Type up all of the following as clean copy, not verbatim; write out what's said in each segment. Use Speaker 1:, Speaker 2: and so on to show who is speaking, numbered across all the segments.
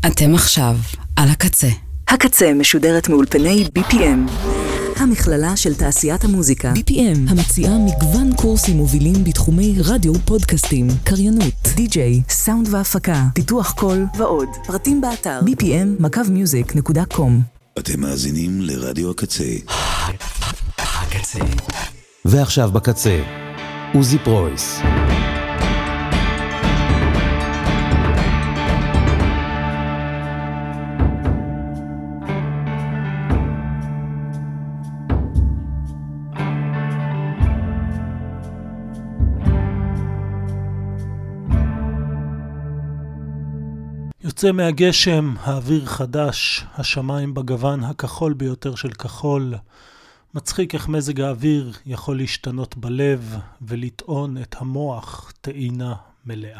Speaker 1: אתם עכשיו על הקצה.
Speaker 2: הקצה משודרת מאולפני BPM, המכללה של תעשיית המוזיקה.
Speaker 3: BPM, המציעה מגוון קורסים מובילים בתחומי רדיו, פודקאסטים, קריינות, די-ג'יי,
Speaker 2: סאונד והפקה, פיתוח קול ועוד. פרטים באתר bpm-music.com.
Speaker 4: אתם מאזינים לרדיו הקצה.
Speaker 5: הקצה.
Speaker 6: ועכשיו בקצה, עוזי פרויס.
Speaker 7: יוצא מהגשם, האוויר חדש, השמיים בגוון הכחול ביותר של כחול. מצחיק איך מזג האוויר יכול להשתנות בלב ולטעון את המוח טעינה מלאה.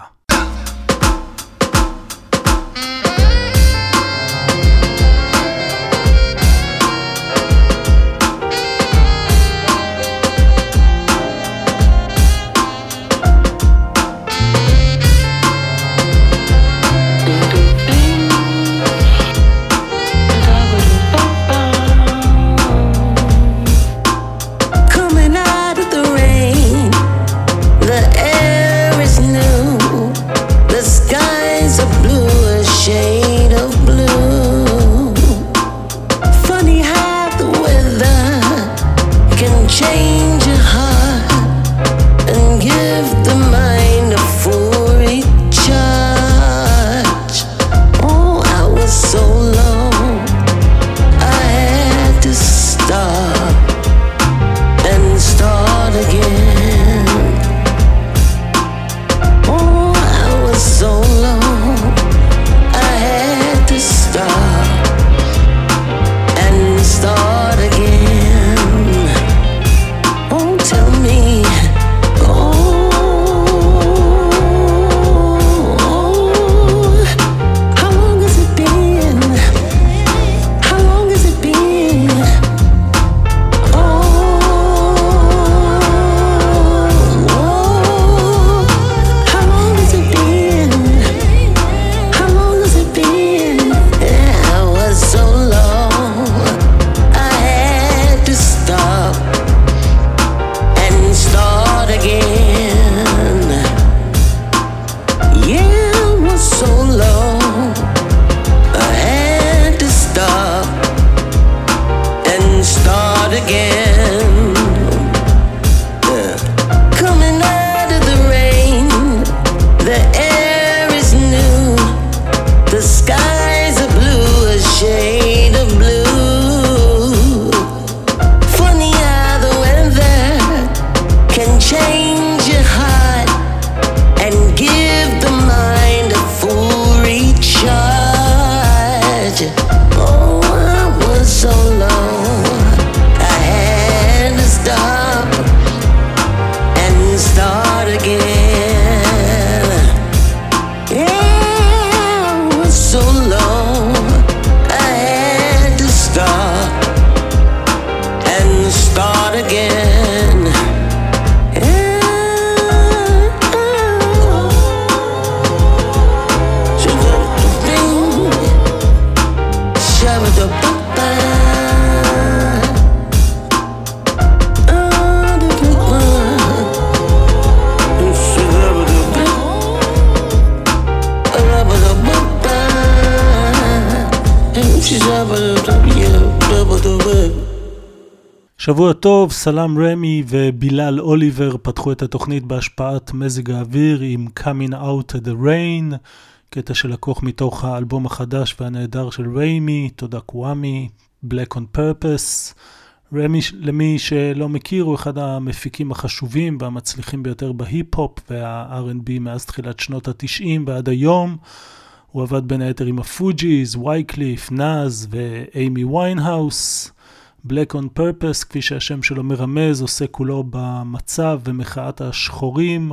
Speaker 7: שבוע טוב, סלאם רמי ובילאל אוליבר פתחו את התוכנית בהשפעת מזג האוויר עם Coming Out of the Rain, קטע שלקוח מתוך האלבום החדש והנהדר של רמי, תודה קוואמי, Black on Purpose. רמי, למי שלא מכיר, הוא אחד המפיקים החשובים והמצליחים ביותר בהיפ-הופ וה-R&B מאז תחילת שנות ה-90 ועד היום. הוא עבד בין היתר עם הפוג'יז, וייקליף, נאז ואימי ויינהאוס. Black on Purpose, כפי שהשם שלו מרמז, עושה כולו במצב ומחאת השחורים.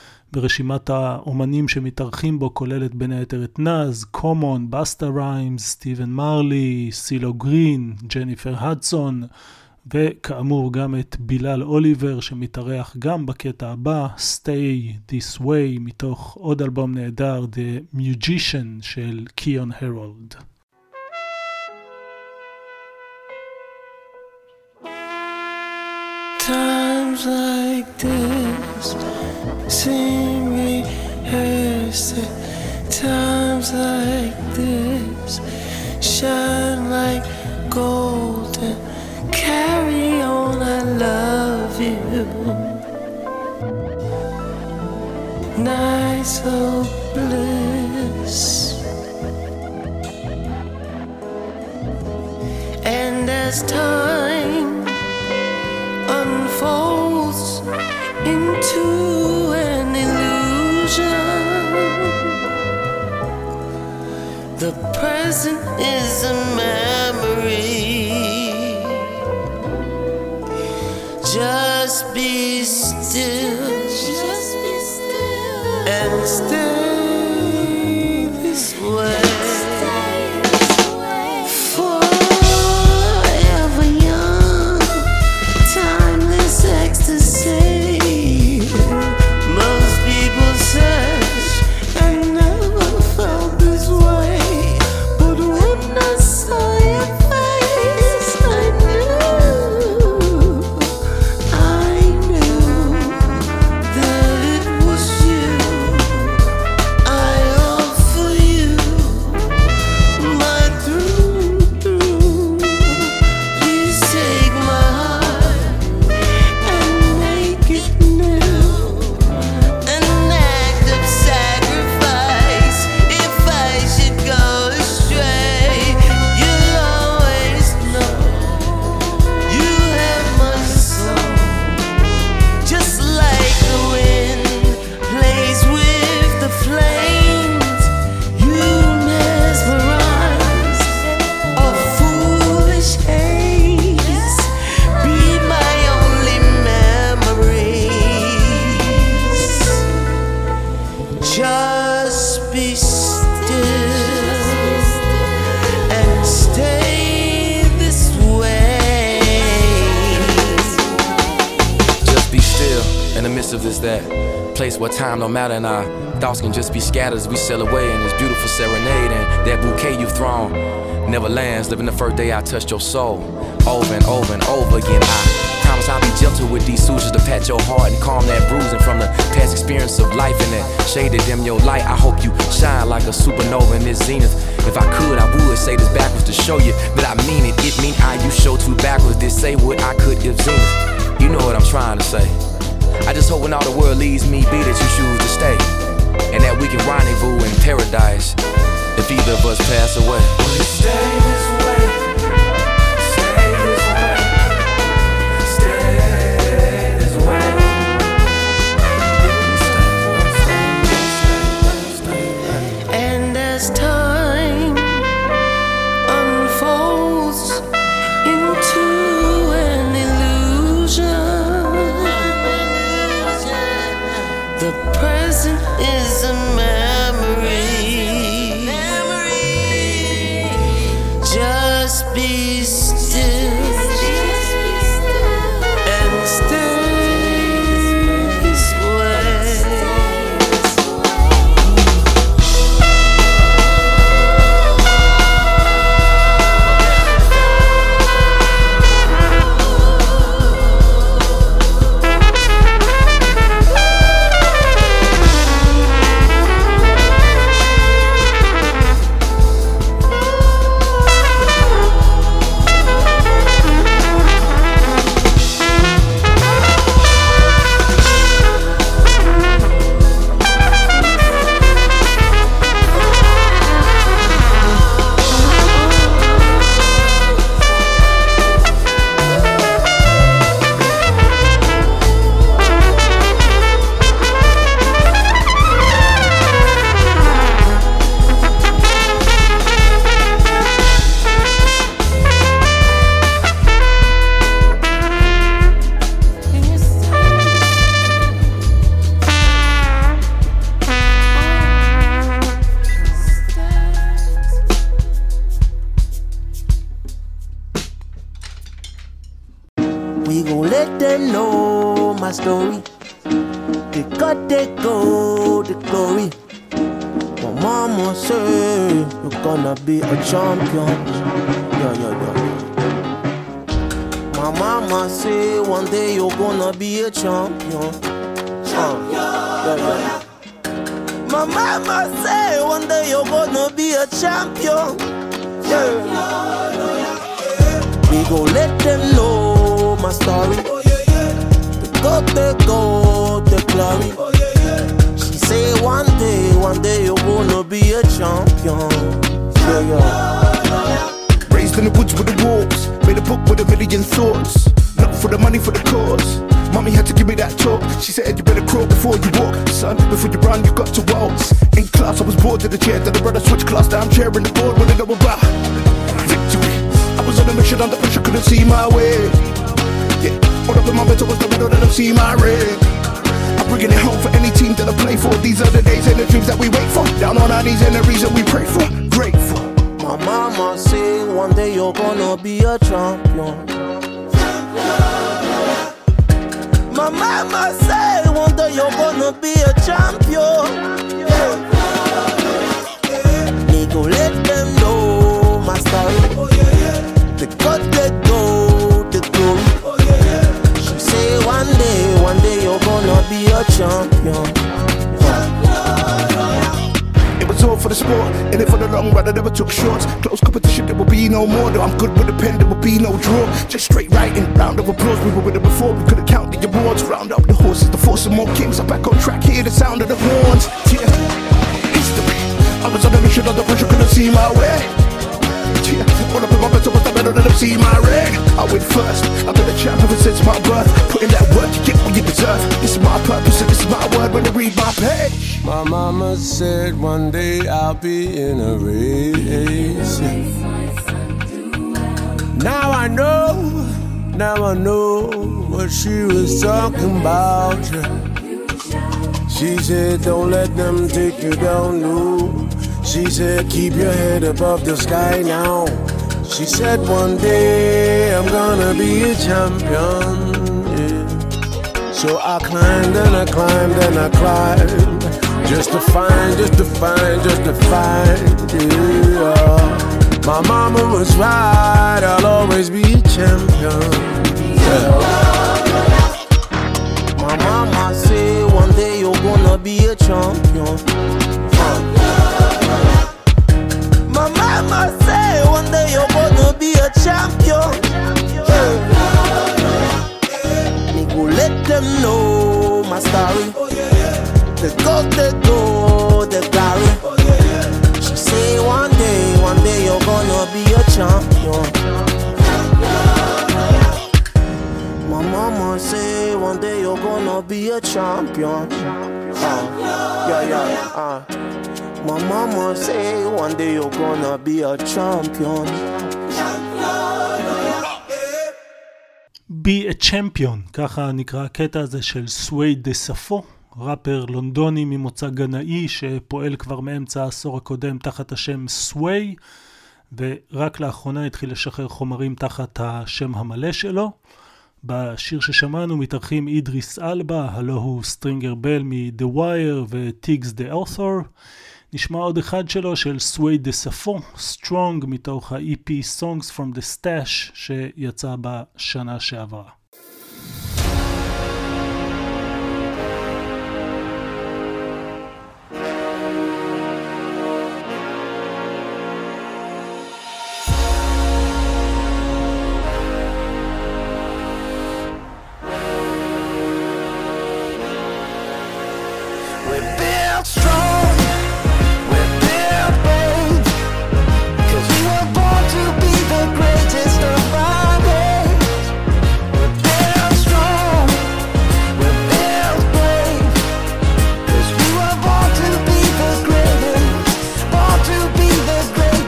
Speaker 7: ברשימת האומנים שמתארחים בו כוללת בין היתר את נאז, קומון, בסטה ריימס, סטיבן מרלי, סילו גרין, ג'ניפר הדסון וכאמור גם את בילאל אוליבר שמתארח גם בקטע הבא, Stay This Way, מתוך עוד אלבום נהדר, The Musician של קיון הרולד.
Speaker 8: Times like this seem rehearsed. Times like this shine like gold and carry on, I love you. Nights of bliss, and as time unfolds into an illusion, the present is a memory. Just be still, and stay this way. Forever young, timeless ecstasy. Most people search and never felt this way, but when I saw your face, I knew that it was you. I offer you my through. Please take my heart and make it new. An act of sacrifice if I should go astray. You'll always know you have my soul. Just like the wind plays with the flames, you mesmerize a foolish haze. Be my only memories. Just be still and stay this way.
Speaker 5: Just be still in the midst of this that place where time don't matter and our thoughts can just be scattered as we sail away in this beautiful serenade, and that bouquet you've thrown never lands. Living the first day I touched your soul over and over and over again. I promise I'll be gentle with these sutures to pat your heart and calm that bruising from the past experience of life, and that shade that dim your light. I hope you shine like a supernova in this zenith. If I could, I would say this backwards to show you that I mean it. It mean I use show two backwards. This say what I could if zenith. You know what I'm trying to say. I just hope when all the world leaves me be that you choose to stay, and that we can rendezvous in paradise if either of us pass away.
Speaker 8: Stay this way. Stay this way. Stay this way. And as time unfolds into an illusion, the present is a memory. Just be still and stay this way. them know my story. They got they go the glory. My mama say you're gonna be a champion. Yeah. My mama say one day you're gonna be a champion. Yeah. My mama say one day you're gonna be a champion. Yeah. We gon' let them know my story. They go the glory. She say one day you're gonna be a champion. Yeah.
Speaker 9: Raised in the woods with the wolves, made a book with a million thoughts. Not for the money, for the cause. Mommy had to give me that talk. She said you better crawl before you walk. Son, before you run, you got to waltz. In class, I was bored to the chair. Then the brother switched class down, chair in the board. What they know about victory. I was on a mission under pressure, couldn't see my way. Yeah, all up in my mental was the window that I see my red. I'm bringing it home for any team that I play for. These are the days and the dreams that we wait for. Down on our knees and the reason we pray for. Grateful.
Speaker 8: My mama say one day you're gonna be a champion. My mama say one day you're gonna be a champion. Me go let them know my story. They got they go the glory. She say one day you're gonna be a champion.
Speaker 9: It was all for the sport, in it for the long run, I never took shorts. Close competition, there will be no more. Though I'm good with the pen, there will be no draw. Just straight writing, round of applause. We were with it before, we couldn't count the awards. Round up the horses, the force of more kings. I'm back on track, hear the sound of the horns. Yeah, history. I was on a mission under pressure, couldn't see my way. Yeah, all up in my bed, I was the better than them, see my red. I went first, I've been a champ ever since my birth. Put in that work, you get what you deserve. This is my purpose and this is my word when you read my page.
Speaker 10: My mama said one day I'll be in a race. Now I know what she was talking about. She said don't let them take you down, no. She said keep your head above the sky now. She said one day I'm gonna be a champion, yeah. So I climbed and I climbed and I climbed, just to find, yeah. My mama was right, I'll always be a champion, yeah.
Speaker 8: My mama say one day you're gonna be a champion. My mama say one day you're gonna be a champion. Me go let them know my story. They go the glory. She say one day you're gonna be a champion. My mama say one day you're gonna be a champion. My mama say one day you're gonna be a champion.
Speaker 7: Be a champion, ככה נקרא הקטע הזה של סווייד דה ספו, ראפר לונדוני ממוצא גנאי שפועל כבר מאמצע העשור הקודם תחת השם סווי, ורק לאחרונה התחיל לשחרר חומרים תחת השם המלא שלו. בשיר ששמענו מתארחים אידריס אלבה, הלו הוא סטרינגר בל מ-The Wire וטיגס דה ארת'ור. נשמע עוד אחד שלו של סווייד דה ספו, Strong, מתוך ה-EP Songs from the Stash שיצא בשנה שעברה.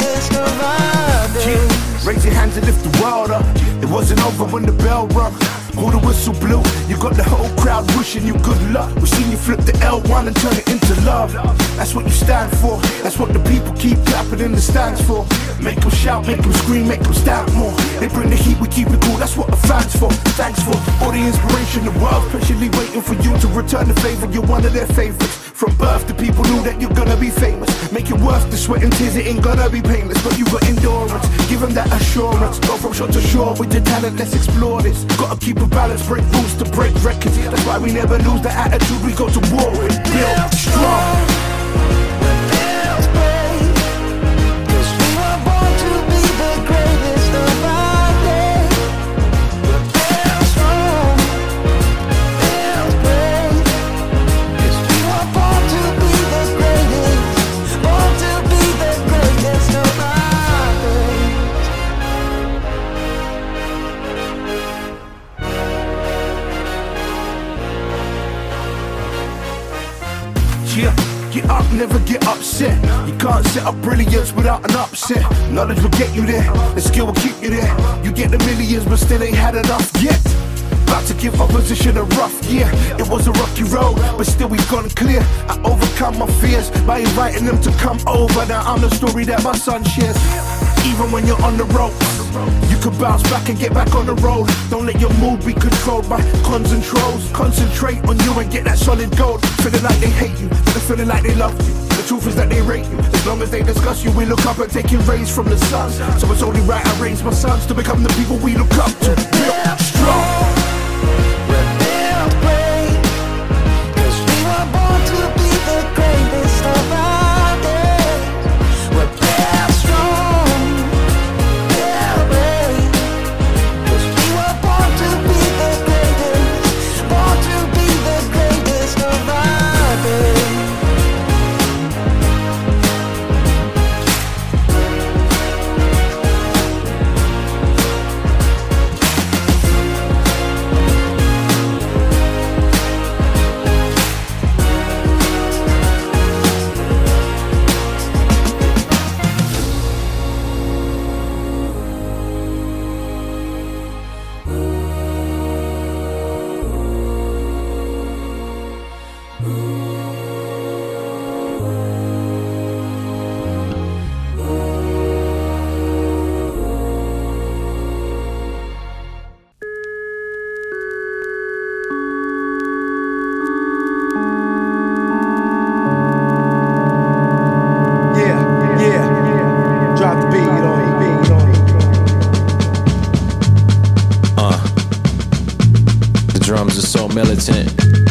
Speaker 9: Raise your hands and lift the world up. It wasn't over when the bell rung. Who the whistle blew? You got the whole crowd wishing you good luck. We seen you flip the L1 and turn it into love. That's what you stand for. That's what the people keep clapping in the stands for. Make them shout, make them scream, make them stamp more. They bring the heat, we keep it cool. That's what the fans for. Thanks for all the inspiration. The world patiently waiting for you to return the favor. You're one of their favorites. From birth, the people knew that you're gonna be famous. Make it worth the sweat and tears. It ain't gonna be painless, but you got endurance. Give them that assurance. Go from shore to shore with your talent. Let's explore this. Gotta keep a balance, break rules to break records. That's why we never lose the attitude. We go to war with. Build strong. Get up, never get upset. You can't set up brilliance without an upset. Knowledge will get you there, the skill will keep you there. You get the millions but still ain't had enough yet. About to give opposition a rough year. It was a rocky road, but still we've gone clear. I overcome my fears by inviting them to come over. Now I'm the story that my son shares. Even when you're on the road, you can bounce back and get back on the road. Don't let your mood be controlled by cons and trolls. Concentrate on you and get that solid gold. Feeling like they hate you, but they're feeling like they love you. The truth is that they rate you. As long as they discuss you, we look up and taking rays from the sun. So it's only right I raise my sons to become the people we look up to. Real strong.
Speaker 5: Militant.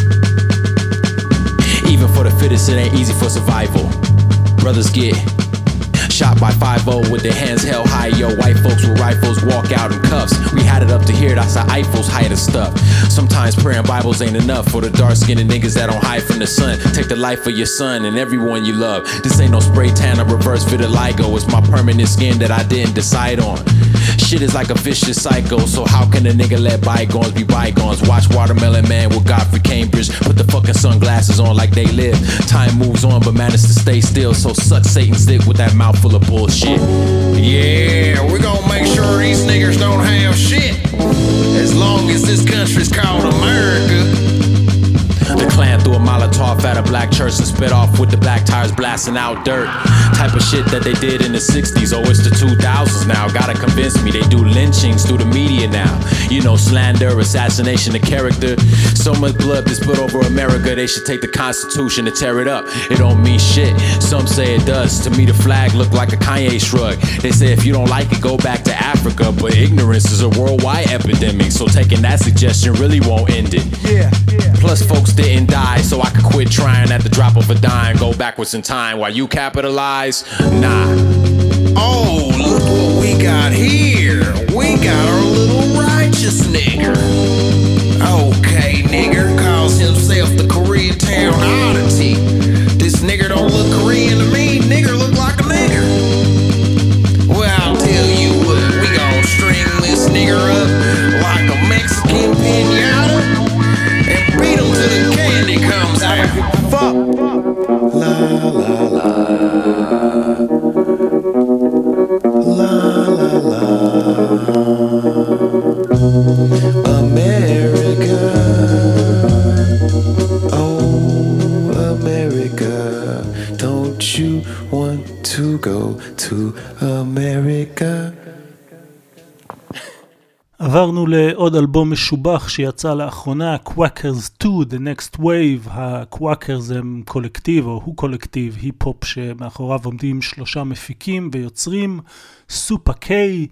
Speaker 5: Even for the fittest, it ain't easy for survival. Brothers get shot by 5-0 with their hands held high. Yo, white folks with rifles walk out in cuffs. We had it up to here, that's the Eiffel's height of stuff. Sometimes prayer and Bibles ain't enough for the dark-skinned niggas that don't hide from the sun. Take the life of your son and everyone you love. This ain't no spray tan or reverse vitiligo. It's my permanent skin that I didn't decide on. Shit is like a vicious cycle, so how can a nigga let bygones be bygones? Watch Watermelon Man with Godfrey Cambridge. Put the fucking sunglasses on like they live. Time moves on but manage to stay still, so suck Satan's dick with that mouth full of bullshit.
Speaker 11: Yeah, we gon' make sure these niggas don't have shit, as long as this country's called America.
Speaker 5: The Klan threw a Molotov at a black church and spit off with the black tires blasting out dirt. Type of shit that they did in the 60s, oh it's the 2000s now. Gotta convince me they do lynchings through the media now. You know, slander, assassination of character. So much blood is put over America, they should take the Constitution and tear it up. It don't mean shit, some say it does. To me the flag look like a Kanye shrug. They say if you don't like it, go back to Africa. But ignorance is a worldwide epidemic, so taking that suggestion really won't end it. Plus folks didn't die, so I could quit trying at the drop of a dime. Go backwards in time while you capitalize? Nah.
Speaker 11: Oh, look what we got here. We got our little righteous nigger. Okay, nigger calls himself the Koreatown oddity. This nigger don't look Korean to me. Nigger look like a nigger. Well, I'll tell you what, we gon' string this nigger up like a Mexican piñata and beat him till the candy comes out.
Speaker 10: Fuck. La la la. America.
Speaker 7: עברנו לעוד אלבום משובח שיצא לאחרונה, Quackers 2, The Next Wave. ה-Quackers הם קולקטיב, או הוא קולקטיב היפ-הופ שמאחוריו עומדים 3 מפיקים ויוצרים, סופה קיי,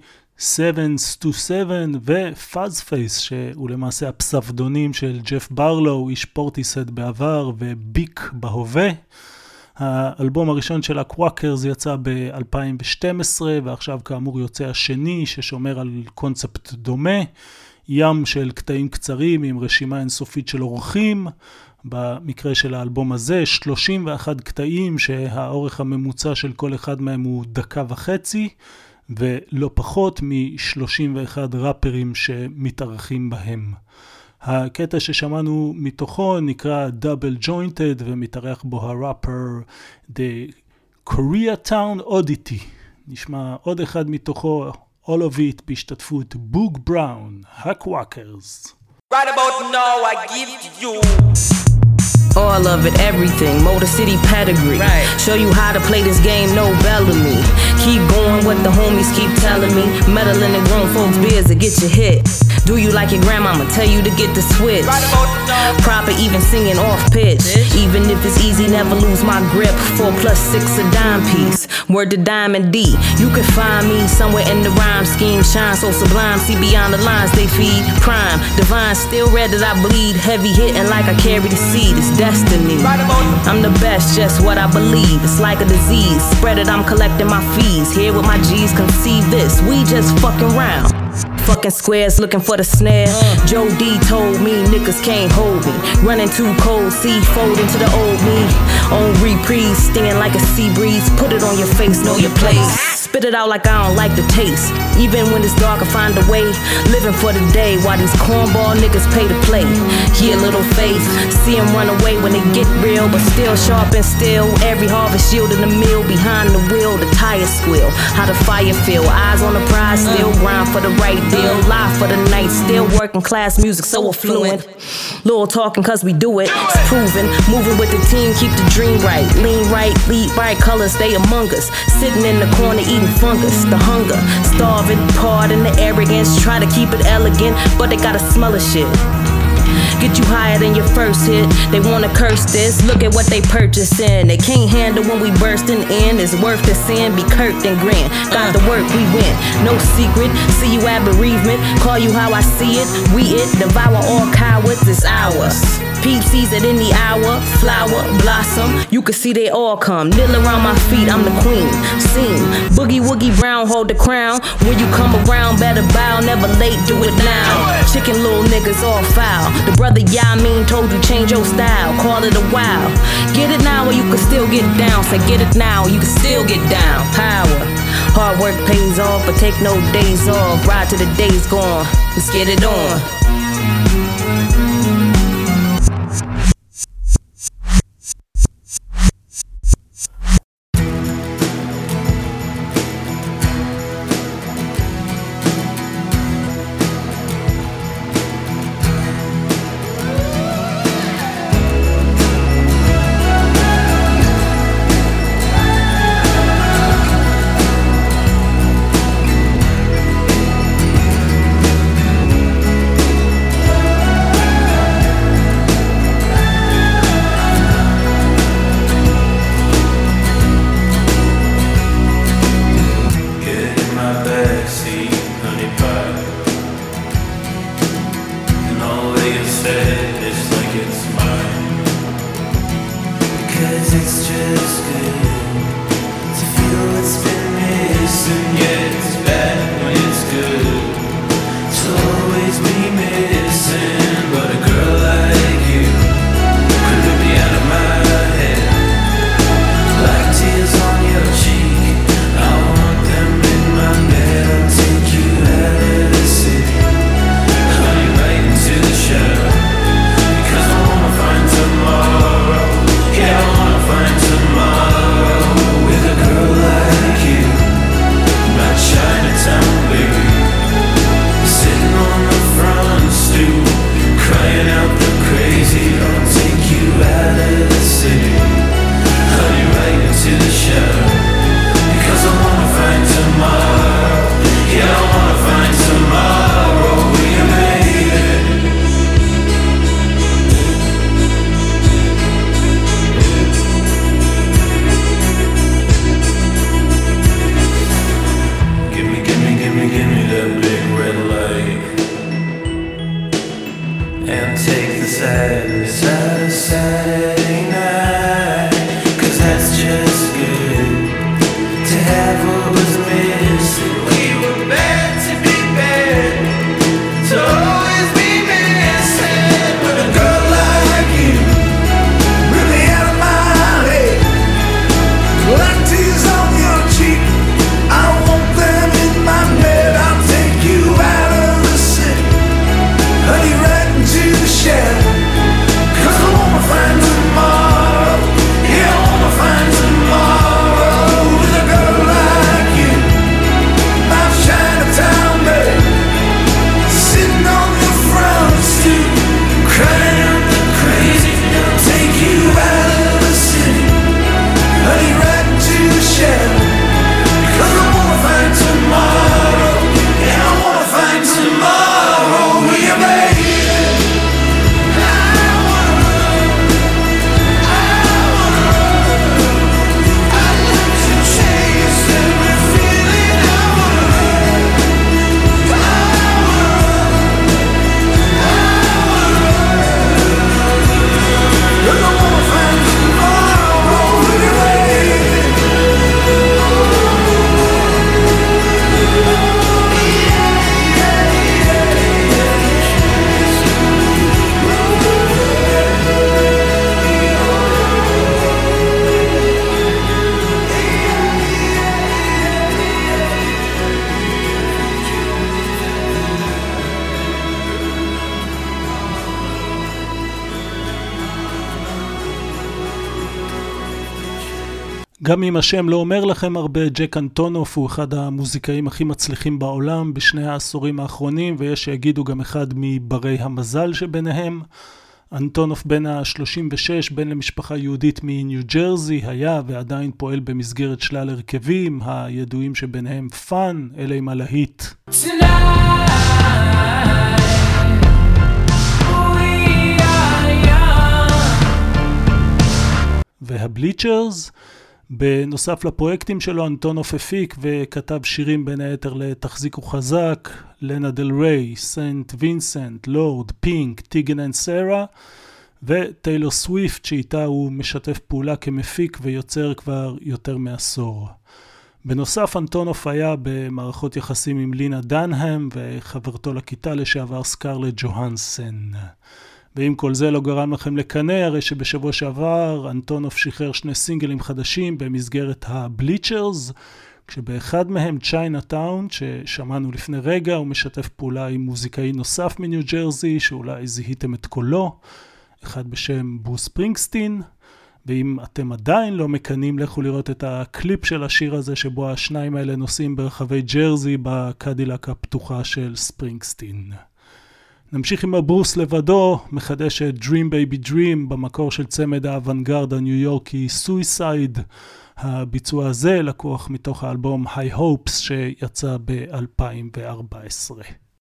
Speaker 7: 727 ופאז פייס, שהוא למעשה הפסבדונים של ג'ף ברלו, איש פורטיסט בעבר וביק בהווה. האלבום הראשון של הקוואקרס יצא ב-2012, ועכשיו כאמור יוצא השני ששומר על קונספט דומה, ים של קטעים קצרים עם רשימה אינסופית של אורחים. במקרה של האלבום הזה 31 קטעים שהאורך הממוצע של כל אחד מהם הוא 1.5 דקות, ולא פחות מ-31 ראפרים שמתארחים בהם. הקטע ששמענו מתוכו נקרא Double Jointed, ומתארח בו הראפר The Koreatown Oddity. נשמע עוד אחד מתוכו, All of It, בהשתתפות בוג בראון, הקוואקרס.
Speaker 12: Right about now I give to you all of it, everything, Motor City pedigree. Right. Show you how to play this game, no Bellamy. Keep going what the homies keep telling me. Meddling in grown folks' beers to get you hit. Do you like your grandmama tell you to get the switch? Right about now. Proper, even singing off pitch. Even if it's easy, never lose my grip. 4 + 6 a dime piece. Word to Diamond D. You can find me somewhere in the rhyme scheme. Shine so sublime, see beyond the lines they feed. Prime, divine, still red that I bleed. Heavy hitting like I carry the seed. It's destiny. I'm the best, just what I believe. It's like a disease. Spread it, I'm collecting my fees. Here with my G's, conceive this. We just fucking round. Fucking squares looking for the snare. Joe D told me niggas can't hold me. Running too cold, see fold into the old me. On reprise, stinging like a sea breeze. Put it on your face, know your place. Spit it out like I don't like the taste. Even when it's dark, I find a way. Living for the day while these cornball niggas pay to play. Yeah, little faith. See them run away when they get real, but still sharp and still. Every harvest yield in the mill. Behind the wheel, the tires squeal. How the fire feel. Eyes on the prize, still grind for the right deal. Live for the night, still working class music so affluent. Little talking cause we do it. It's proven. Moving with the team, keep the dream right. Lean right, lead right, colors stay among us. Sitting in the corner eating fungus. The hunger, starving, pardon the arrogance. Try to keep it elegant, but they gotta smell of shit. Get you higher than your first hit. They wanna curse this. Look at what they purchasing. They can't handle when we bursting in. It's worth the sin. Be Kirk and grin. Got the work, we win. No secret. See you at bereavement. Call you how I see it. We it. Devour all cowards. It's ours. Peep sees it in the hour. Flower, blossom. You can see they all come. Kneel around my feet. I'm the queen. Sing. Boogie Woogie Brown hold the crown. When you come around, better bow. Never late. Do it now. Chicken little niggas all foul. The brother Yamin told you change your style. Call it a wow. Get it now or you can still get down. Say get it now or you can still get down. Power. Hard work pays off, but take no days off. Ride till the day's gone. Let's get it on.
Speaker 7: גם אם השם לא אומר לכם הרבה, ג'ק אנטונוף הוא אחד המוזיקאים הכי מצליחים בעולם בשני העשורים האחרונים, ויש שיגידו גם אחד מברי המזל שביניהם. אנטונוף בן ה-36, בן למשפחה יהודית מניו ג'רזי, היה ועדיין פועל במסגרת שלל הרכבים, הידועים שביניהם פאן, אלה עם הלהיט. והבליצ'רס. בנוסף לפרויקטים שלו, אנטונוף הפיק וכתב שירים בין היתר לתחזיקו חזק, לנה דל ריי, סנט וינסנט, לורד, פינק, טיגן אנד סרה, וטיילור סוויפט שאיתה הוא משתף פעולה כמפיק ויוצר כבר יותר מעשור. בנוסף, אנטונוף היה במערכות יחסים עם לינה דנהאם וחברתו לכיתה לשעבר סקרלט ג'והנסן. ואם כל זה לא גרם לכם לקנא, הרי שבשבוע שעבר אנטונוף שחרר 2 סינגלים חדשים במסגרת הבליצ'רס, כשבאחד מהם צ'יינאטאון, ששמענו לפני רגע, הוא משתף פעולה עם מוזיקאי נוסף מניו ג'רזי, שאולי זיהיתם את קולו, אחד בשם ברוס ספרינגסטין, ואם אתם עדיין לא מקנים, לכו לראות את הקליפ של השיר הזה, שבו השניים האלה נוסעים ברחבי ג'רזי בקדילק הפתוחה של ספרינגסטין. נמשיך עם הברוס לבדו, מחדש את Dream Baby Dream במקור של צמד האוונגרד הניו יורקי Suicide. הביצוע הזה לקוח מתוך האלבום High Hopes שיצא ב-2014.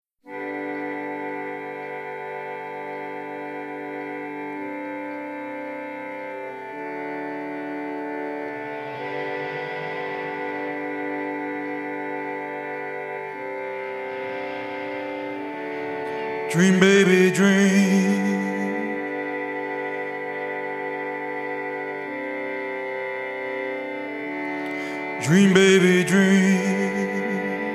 Speaker 13: Dream, baby, dream. Dream, baby, dream.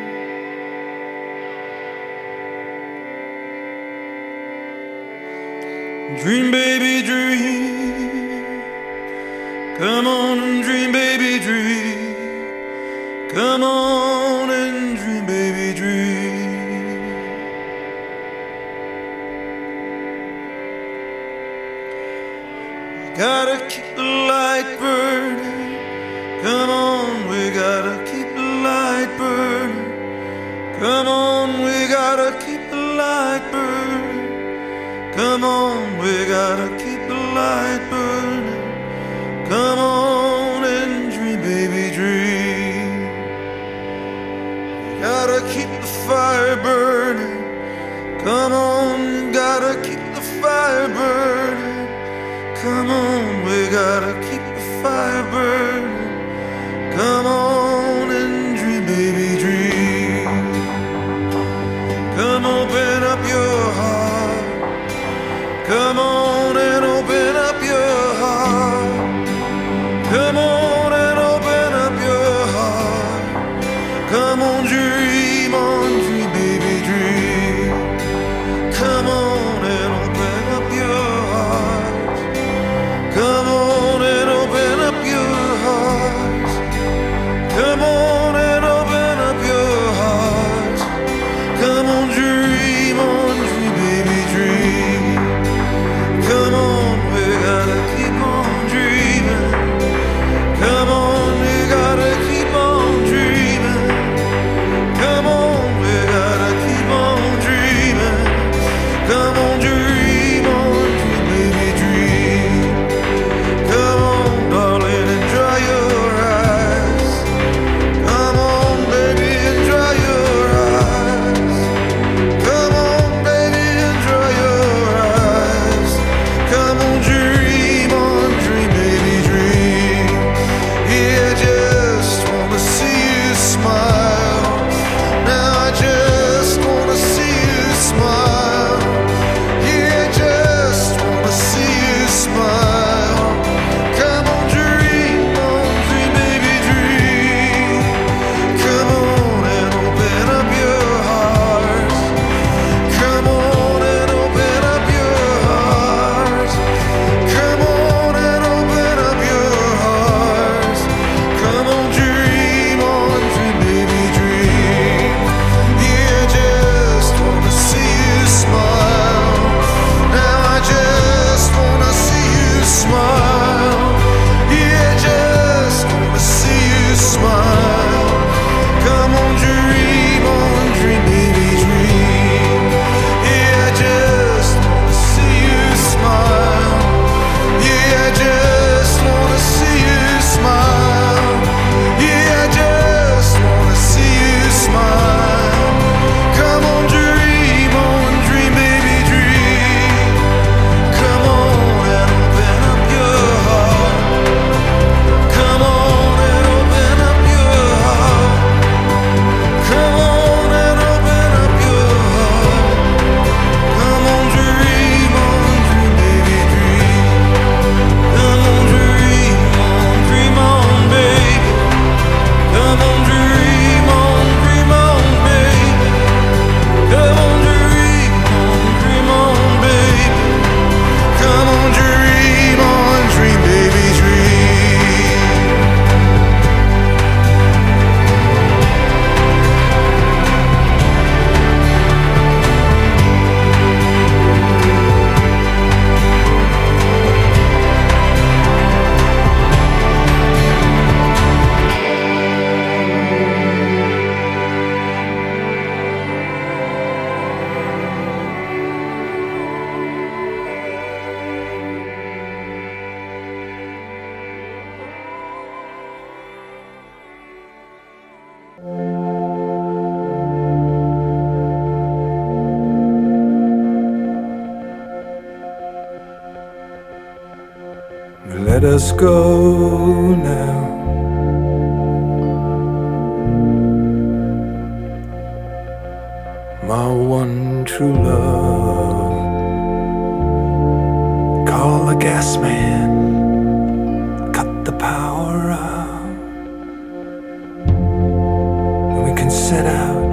Speaker 13: Dream, baby, dream. Come on and dream, baby, dream. Come on and dream, baby, dream. Gotta keep the light burning. Come on, we gotta keep the light burning. Come on, we gotta keep the light burning. Come on, we gotta keep the light burning. Come on and dream, baby, dream. Gotta keep the fire burning. Come on, gotta keep the fire burning. Come on, we gotta keep the fire burning. Come on and dream, baby, dream. Come open up your heart. Come on and open up your heart. Come on and open up your heart. Come on, dream, baby, dream. Come on and open up your heart. Come on and open up your heart. Come on and open up your heart. Come on, dream, baby, dream. Come on, we gotta keep on dreaming. Come on, we gotta keep on dreaming. Let us go now. My one true love. Call the gas man. Cut the power out. And we can set out.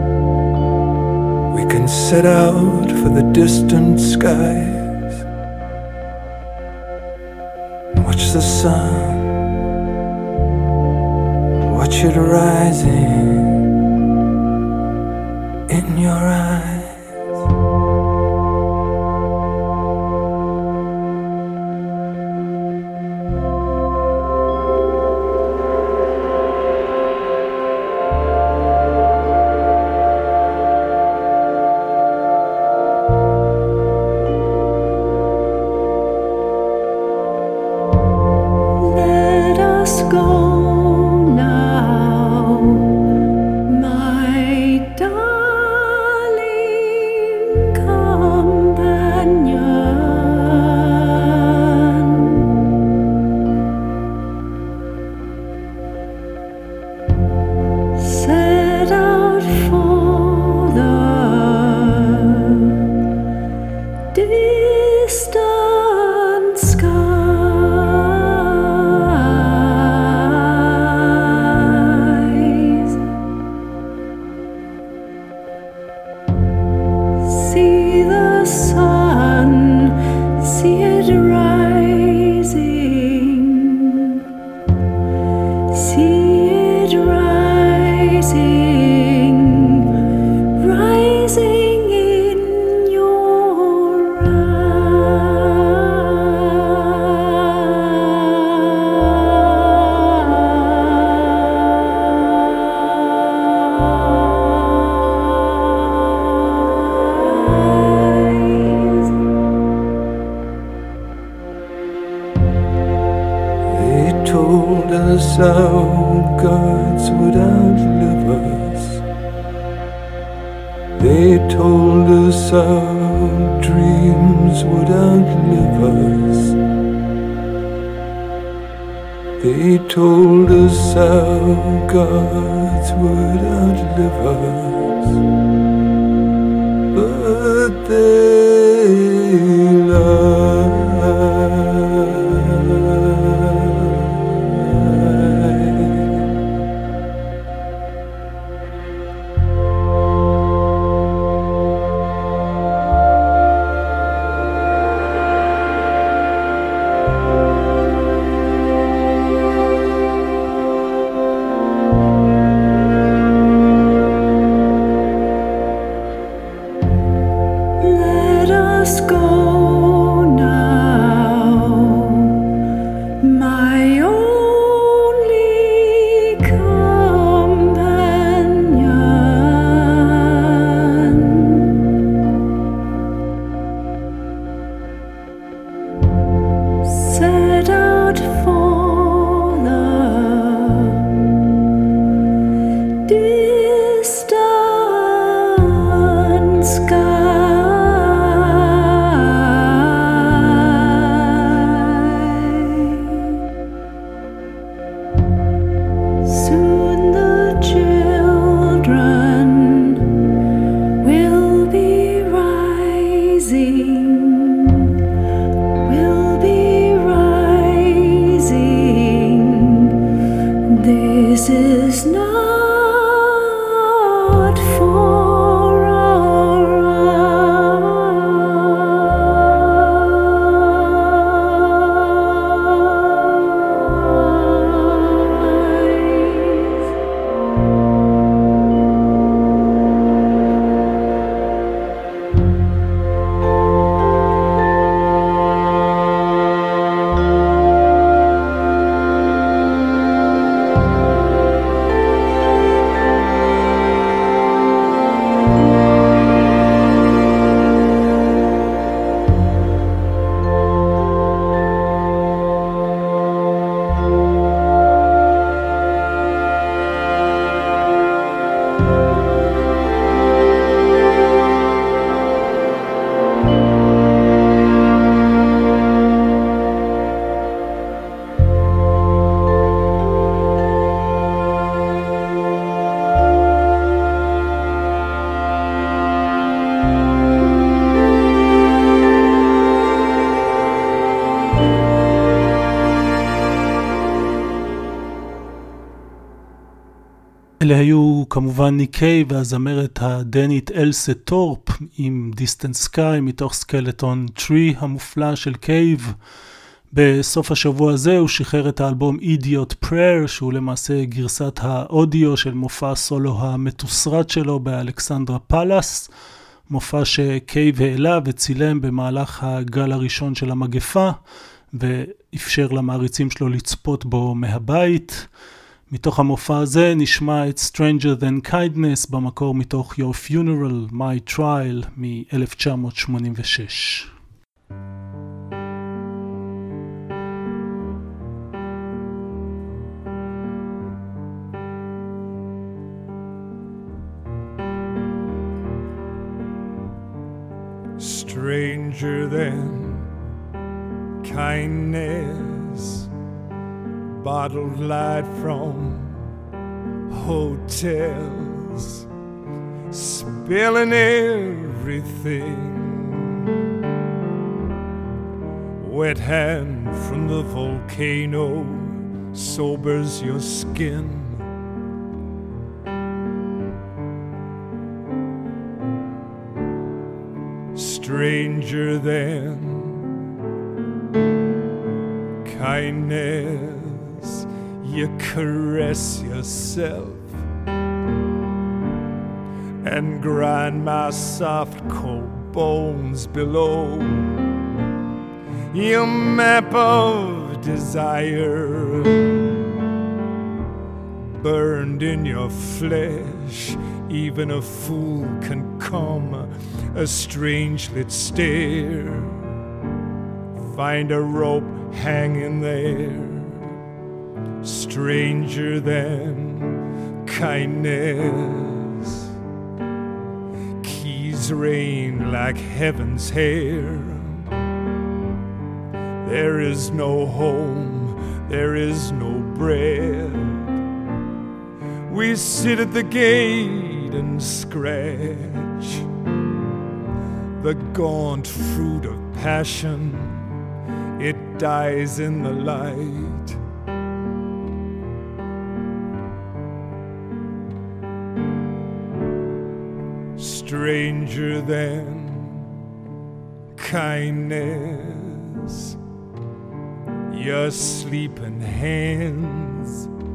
Speaker 13: We can set out for the distant skies. Watch the sun. Watch it rising in your eyes.
Speaker 14: Let us go now, my darling companion. Set out for the distant skies. See the sun, see it rising. See it rising, rising in your eyes.
Speaker 13: They told us our gods would outlive us. They told us our dreams would outlive us. They told us our gods would outlive us. But they lied.
Speaker 14: Let us go now, my only companion. Set out for the distant sky. Soon the children will be rising, will be rising. This is not for our eyes.
Speaker 7: אלה היו כמובן ניקי והזמרת הדנית אלסה טורפ עם דיסטנט סקאי מתוך סקלטון טרי המופלא של קייב. בסוף השבוע הזה הוא שחרר את האלבום Idiot Prayer, שהוא למעשה גרסת האודיו של מופע סולו המתוסרט שלו באלכסנדרה פלאס, מופע שקייב העלה וצילם במהלך הגל הראשון של המגפה ואפשר למעריצים שלו לצפות בו מהבית. מתוך המופע הזה נשמע את Stranger Than Kindness, במקור מתוך Your Funeral, My Trial מ-1986.
Speaker 15: Stranger than kindness, bottled light from hotels, spilling everything, wet hand from the volcano sobers your skin. Stranger than kindness, you caress yourself and grind my soft cold bones below. Your map of desire burned in your flesh. Even a fool can come a strange lit stare, find a rope hanging there. Stranger than kindness, keys rain like heaven's hair. There is no home, there is no bread. We sit at the gate and scratch the gaunt fruit of passion. It dies in the light. Stranger than kindness, your sleeping hands,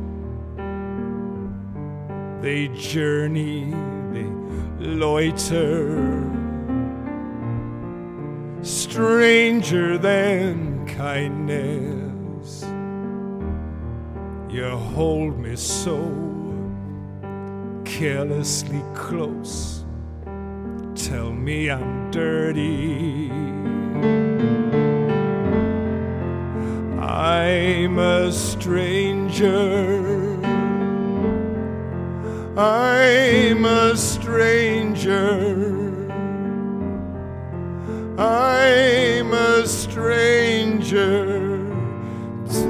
Speaker 15: they journey, they loiter. Stranger than kindness, you hold me so carelessly close. Tell me I'm dirty. I'm a stranger. I'm a stranger. I'm a stranger to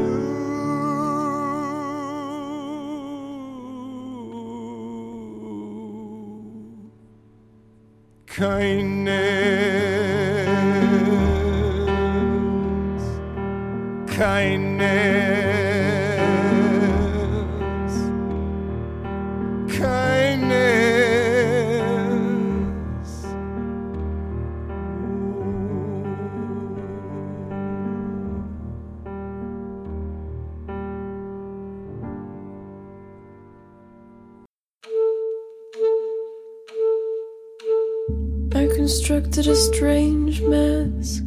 Speaker 15: kindness, kindness, kindness.
Speaker 14: I constructed a strange mask,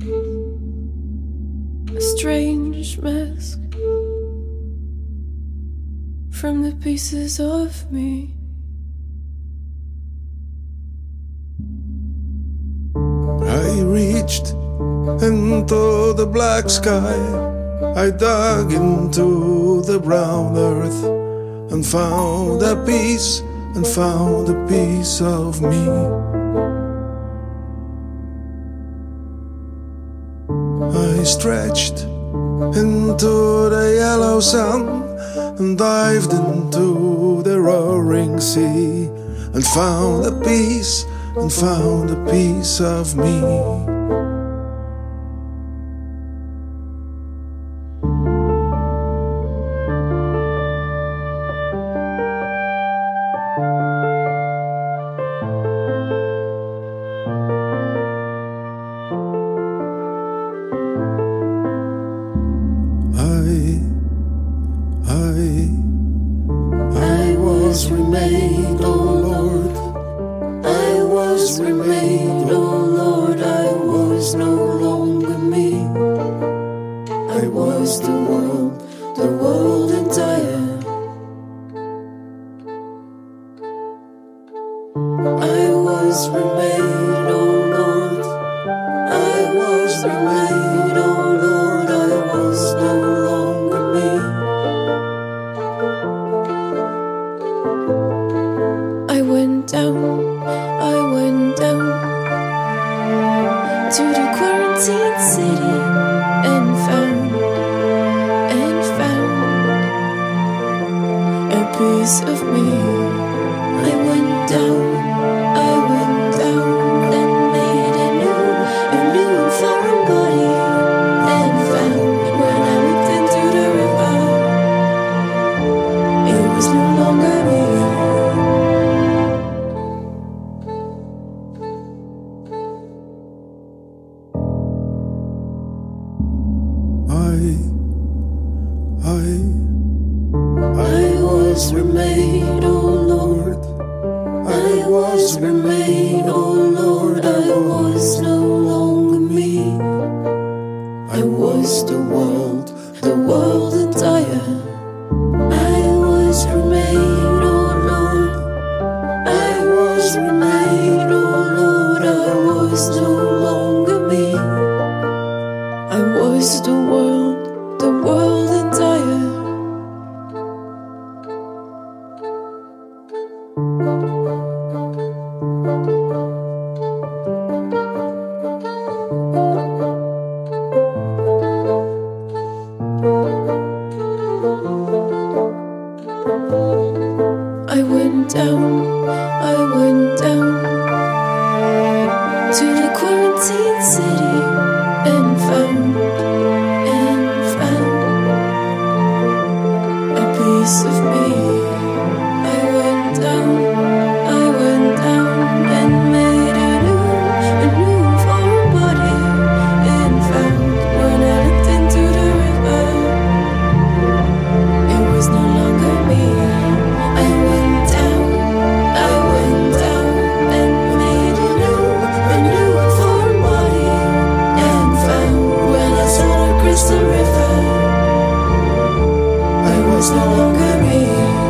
Speaker 14: a strange mask from the pieces of me.
Speaker 10: I reached into the black sky, I dug into the brown earth and found a piece, and found a piece of me. I stretched into the yellow sun and dived into the roaring sea and found a piece, and found a piece of me.
Speaker 14: remained, oh Lord, I was no longer me. I was the world entire. I was remained, oh Lord, I was remained, oh Lord, I was no longer me. I went down to the quarantine city and found a piece of me. I went down and made a new and foreign body and found when I looked into the river, it was no longer me. I was remained, oh Lord. I was remained, oh Lord. I was no longer me. I was the world entire. I was remained, oh Lord. I was remained, oh Lord. I was no longer me. I was the world entire. I went down to the quarantine city and found a piece of me. I went down and made a new foreign body and found when I looked into the river, it was no longer me. I went down and made a new foreign body and found when I saw the crystal river, I was no longer me.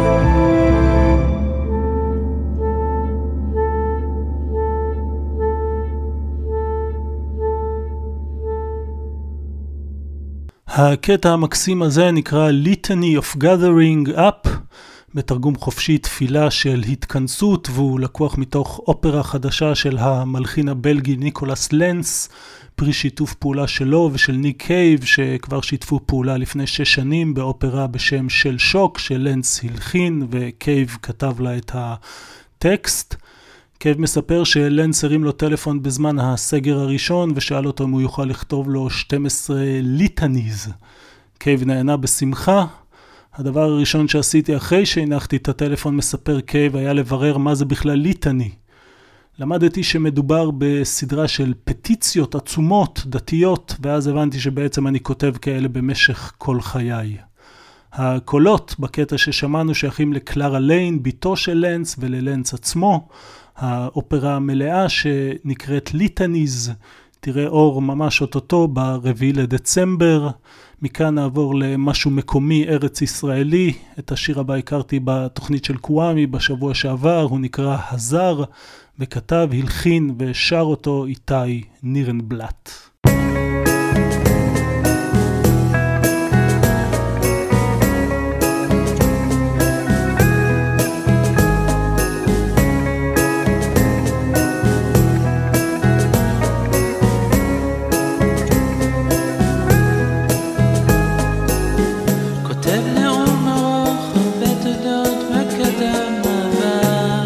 Speaker 7: הקטע המקסים הזה נקרא Litany of Gathering Up, בתרגום חופשי תפילה של התכנסות, והוא לקוח מתוך אופרה חדשה של המלחין הבלגי ניקולס לנס, פרי שיתוף פעולה שלו ושל ניק קייב, שכבר שיתפו פעולה לפני 6 שנים באופרה בשם של שוק, שלנס הלחין וקייב כתב לה את הטקסט. קייב מספר שלנס הרים לו טלפון בזמן הסגר הראשון ושאל אותו אם הוא יוכל לכתוב לו 12 ליטניז. קייב נענה בשמחה. הדבר הראשון שעשיתי אחרי שהנחתי את הטלפון, מספר קייב, היה לברר מה זה בכלל ליטני. למדתי שמדובר בסדרה של פטיציות עצומות, דתיות, ואז הבנתי שבעצם אני כותב כאלה במשך כל חיי. הקולות בקטע ששמענו שייכים לקלרה ליין, ביתו של לנס, וללנס עצמו. האופרה המלאה שנקראת ליטניז תראה אור ממש אוטוטו ב4 לדצמבר. מכאן נעבור למשהו מקומי ארץ ישראלי. את השיר הבא הכרתי בתוכנית של קוואמי בשבוע שעבר, הוא נקרא הזר, וכתב, הלחין ושר אותו איתי נירנבלט.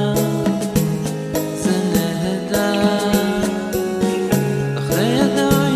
Speaker 16: אחרי ידיים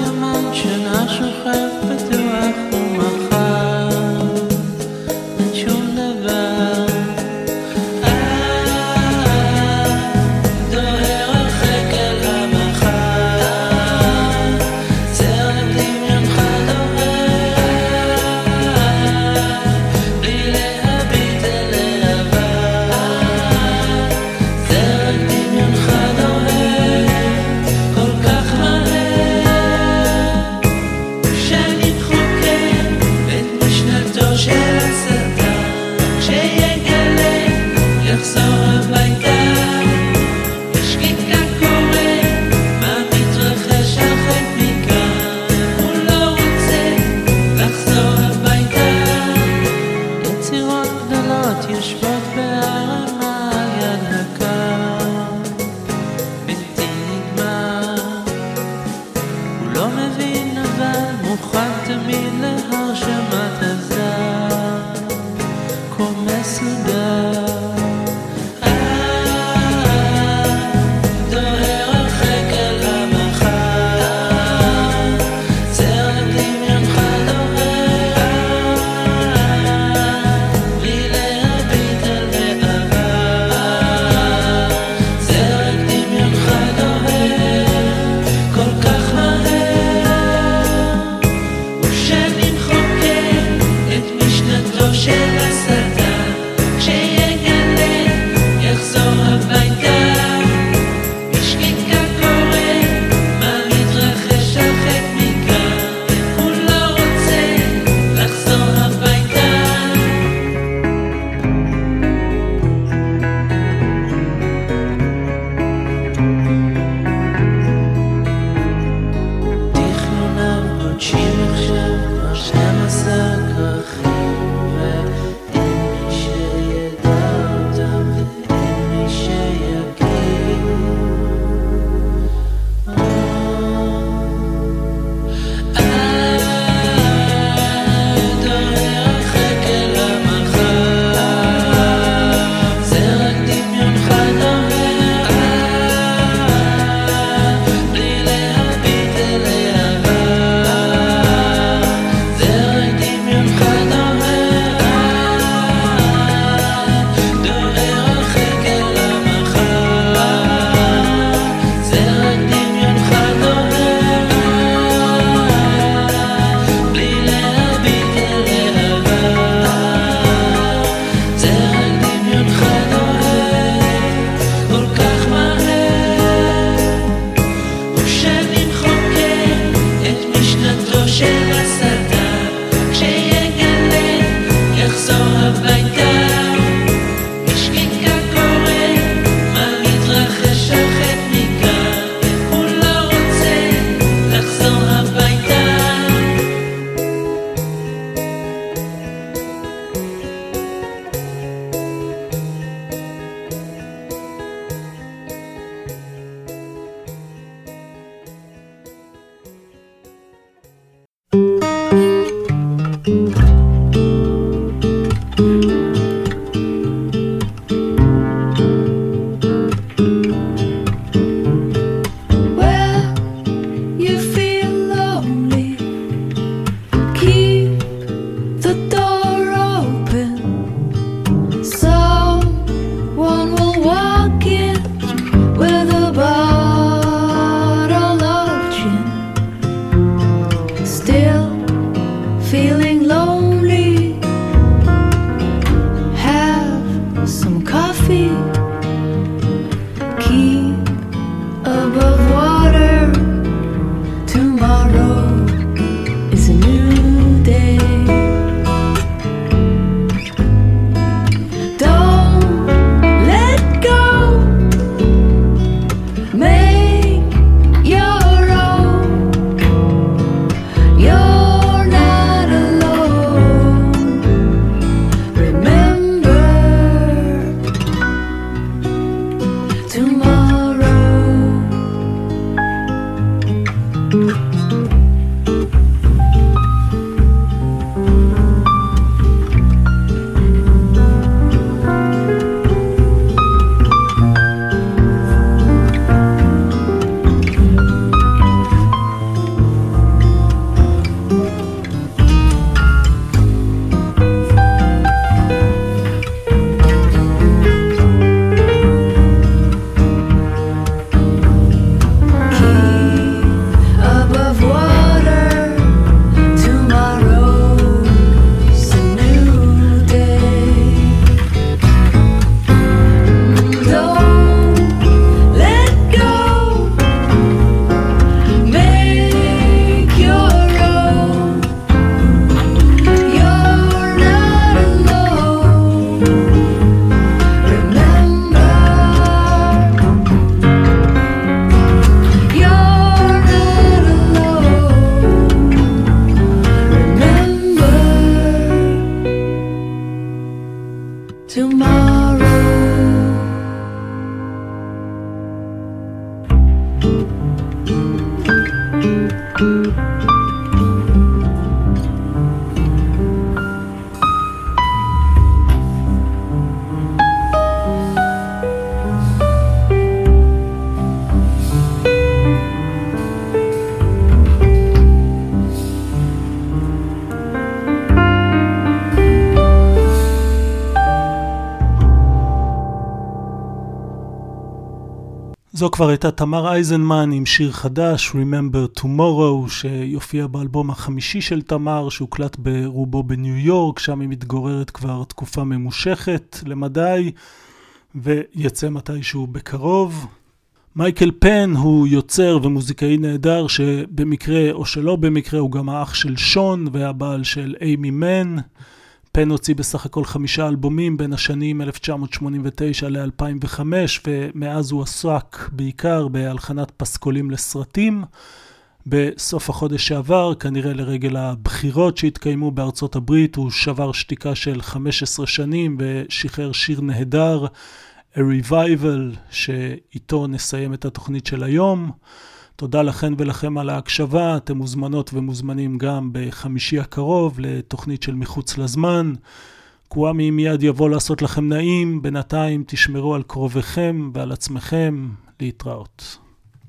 Speaker 7: זו כבר הייתה תמר אייזנמן עם שיר חדש, Remember Tomorrow, שיופיע באלבום החמישי של תמר, שהוקלט ברובו בניו יורק, שם היא מתגוררת כבר תקופה ממושכת למדי, ויצא מתישהו בקרוב. מייקל פן הוא יוצר ומוזיקאי נהדר, שבמקרה או שלא במקרה הוא גם האח של שון והבעל של אימי מן. פן הוציא בסך הכל 5 אלבומים בין השנים 1989 ל-2005, ומאז הוא עסק בעיקר בהלחנת פסקולים לסרטים. בסוף החודש שעבר, כנראה לרגל הבחירות שהתקיימו בארצות הברית, הוא שבר שתיקה של 15 שנים ושחרר שיר נהדר, A Revival, שאיתו נסיים את התוכנית של היום. תודה לכן ולכם על ההקשבה, אתם מוזמנות ומוזמנים גם בחמישי הקרוב לתוכנית של מחוץ לזמן. קוואמי מיד יבוא לעשות לכם נעים, בינתיים תשמרו על קרוביכם ועל עצמכם, להתראות.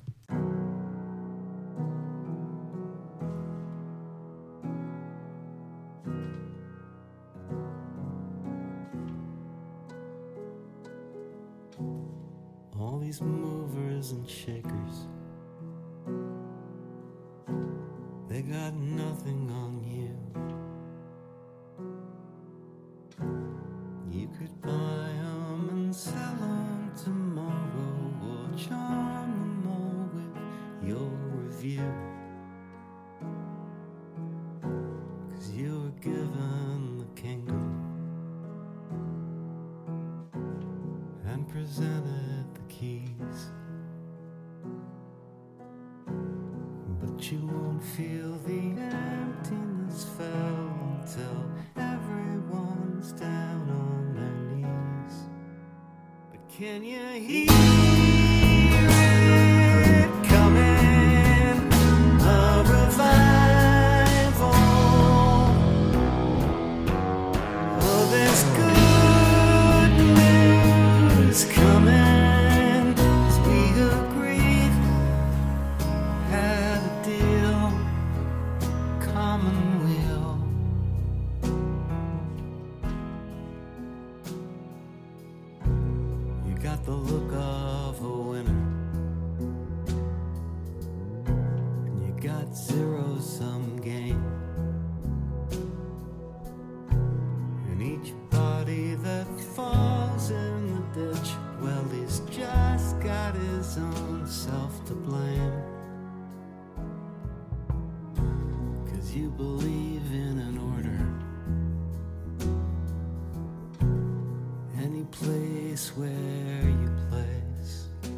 Speaker 16: All these movers and shakers, they got nothing on you. You could buy them and sell them tomorrow, or charm them all with your review. 'Cause you were given the kingdom and presented the keys. But you won't feel the emptiness felt until everyone's down on their knees. But can you hear it coming? A revival. Oh, there's good news coming, 'cause we agreed, had a deal, commonweal. You got the look of a winner, and you got zero-sum game. And each body that falls in the ditch, well, he's just got his own self to blame. 'Cause you believe in an order, any place where you place.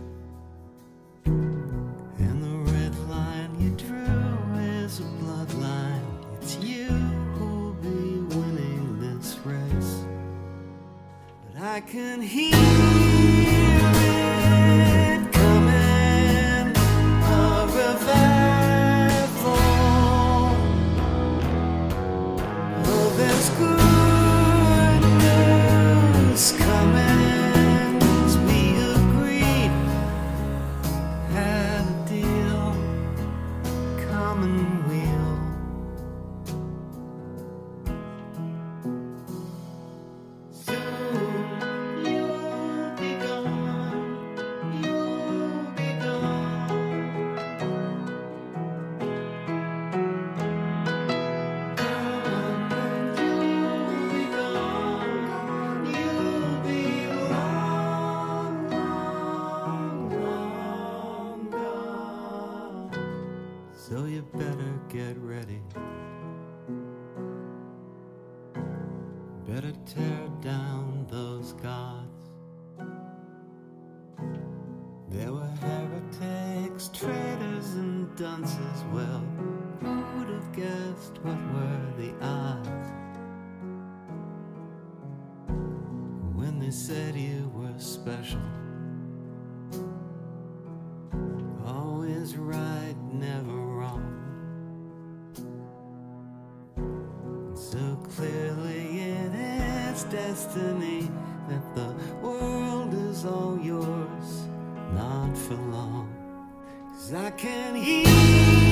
Speaker 16: And the red line you drew is a bloodline. It's you who'll be winning this race. But I can hear it coming, a revival. Oh, there's good news coming, 'cause we agreed, had a deal, commonweal. Soon you'll be gone, you'll be gone. So you better get ready, better tear down those gods. There were heretics, traitors and dunces. Well, who would have guessed what were the odds when they said you were special, always right, never wrong. So clearly it is destiny that the world is all yours, not for long. 'Cause I can hear